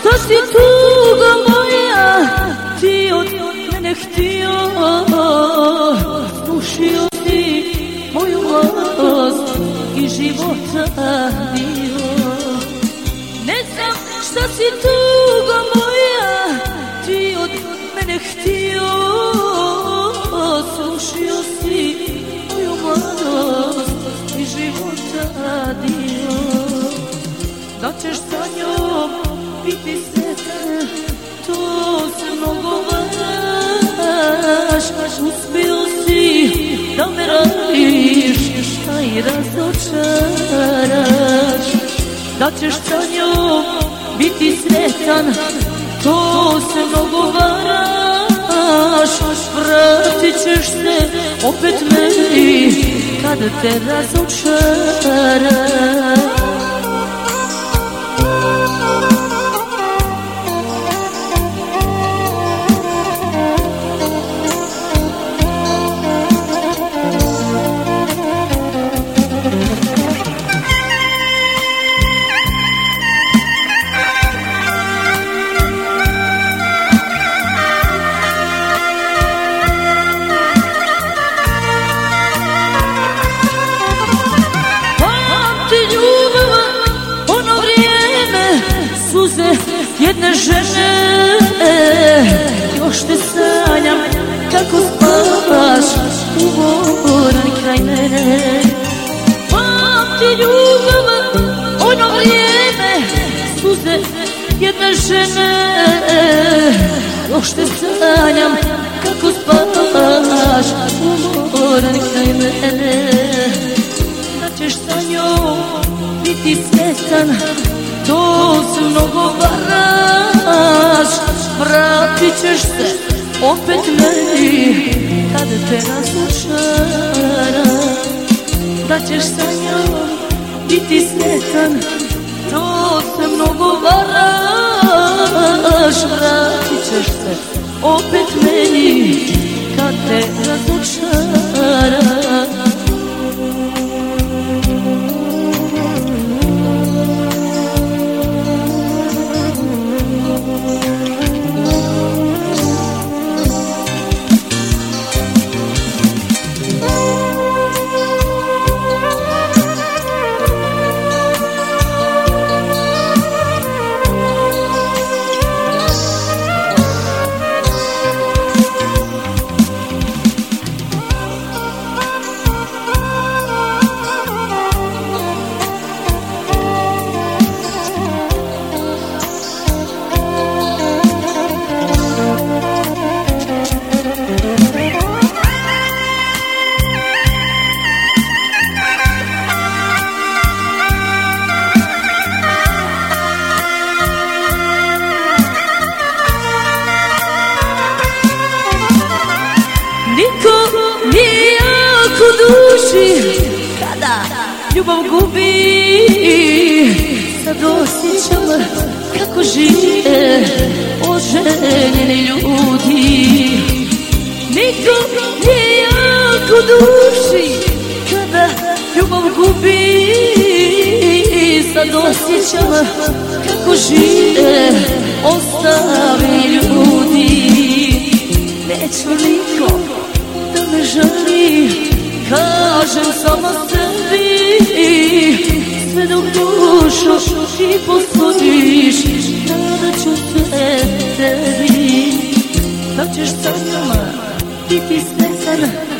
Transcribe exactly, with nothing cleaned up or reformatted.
šta si tuga moja ti od mene htio, slušio si moju mladost i života dio. Ne znam šta si tuga moja ti od mene htio, slušio si moju mladost i života dio. Da ćeš sa njom biti sretan, to se mnogo varaš. Uspio si da me radiš, a i razočaraš. Da ćeš sa njom biti sretan, to se mnogo varaš. Vratit ćeš se opet meni kad te razočaraš. Jedne žene, još te sanjam kako spavaš umoran kraj mene. Pamti ljubav, ono vrijeme, suze jedne žene, još te sanjam kako spavaš umoran kraj mene. Da ćeš sa njom biti sretan, to se mnogo varaš. Vratit ćeš se opet meni kad te razočaraš. Da ćeš sa njom biti sretan, to se mnogo varaš. Vratit ćeš se opet meni kad te razočaraš. Niko nije jako duši kada ljubav gubi. Sad osjećam kako žive oženjeni ljudi. Niko nije jako duši kada ljubav gubi. Sad osjećam kako žive ostali ljudi. Neće niko da me žali, kažem samo sebi. Sve dok dušo ti posvodiš, nadat ću se tebi. Da ćeš sa njoma biti sretan,